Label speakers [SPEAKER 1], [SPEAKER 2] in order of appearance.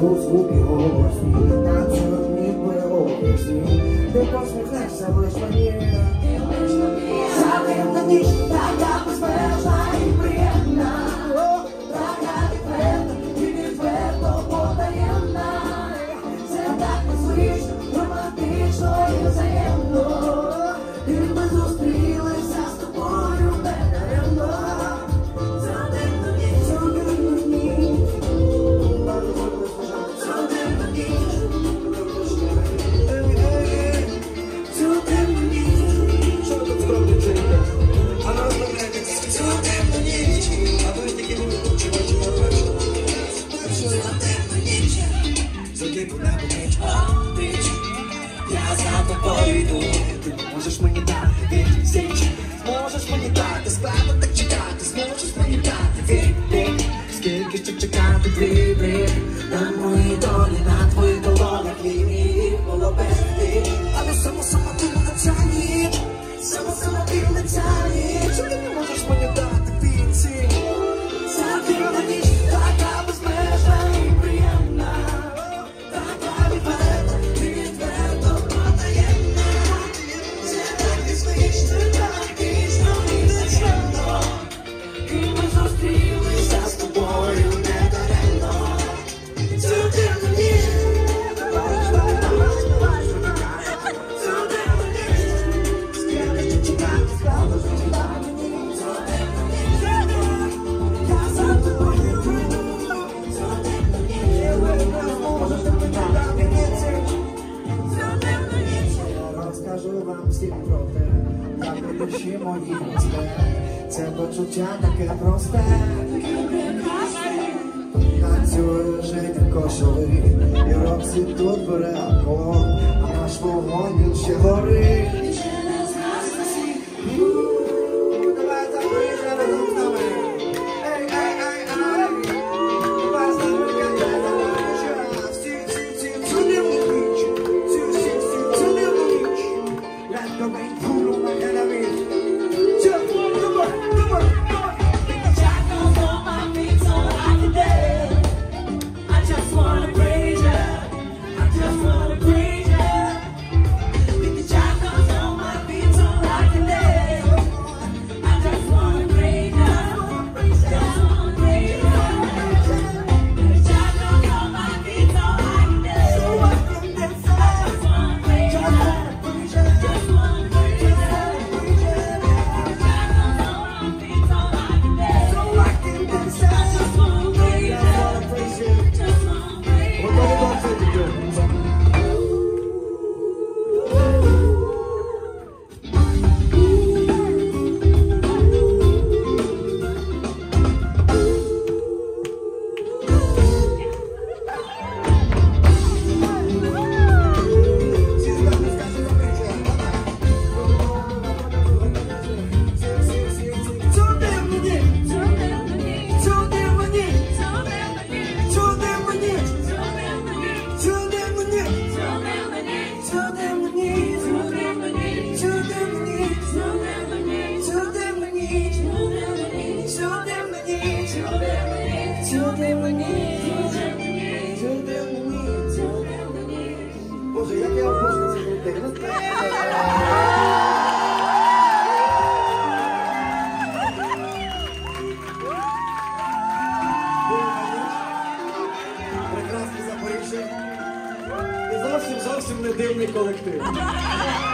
[SPEAKER 1] тут звуки голосні, танцюють ніби образні. Ти посміхнешся лиш мені. Задивна ніч, така безмежна і приємна, така відверта і відверто потаємна. Це так незвично, романтично і взаємно. І ми зустрілися з тобою недаремно. Задивна ніч, задивна ніч, задивна ніч, задивна ніч. Що ви тут справді чуєте? А на розмовляєте задивна ніч, а ви такі не ведучі, бачите, бачите. Задивна ніч, задивна ніч, я за тобою йду. Ти можеш мені дати відсіч, зможеш мені дати складно так чекати, зможеш мені дати відповідь. Скільки ще чекати твій блік, на моїй долі, на твоїх долонях лінії було без ти. Але само білна ця ніч, само білна ця ніч. Ти не можеш мені дати відсіч. Задивна ніч, така безмежна і приємна, така відверта і відверто потаємна. Це так незвично, так вічно і нечемно. І ми зустрілися з тобою недаремно. Задивна ніч, задивна ніч, скільки ще чекати, складно чекати. Задивна ніч, я за тобою йду. Задивна ніч, можеш ти мені дати відсіч. Задивна ніч, я розкажу вам всім про те, як у душі мої росте. Це почуття таке просте, танцює Женя Кошовий, і Роксі тут бере акорд, а наш вогонь він ще горить. Давай запишемо разом з нами. Ей, ей, ей, ей. Давай з нами качаємо час. Цю дивну ніч, цю дивну ніч. Let the rain fall on my enemy. Come on, come on, come on.
[SPEAKER 2] Shackles on my feet so I can dance. I just wanna praise ya. I just wanna praise ya. With the shackles on my feet so I can dance. I just wanna praise ya. Just wanna praise ya. With the shackles on my feet so I can dance. I just wanna praise ya. Just wanna praise ya.
[SPEAKER 1] Боже, як я обожнюю цих людей. Прекрасний Запоріжжя. І зовсім не дивний колектив.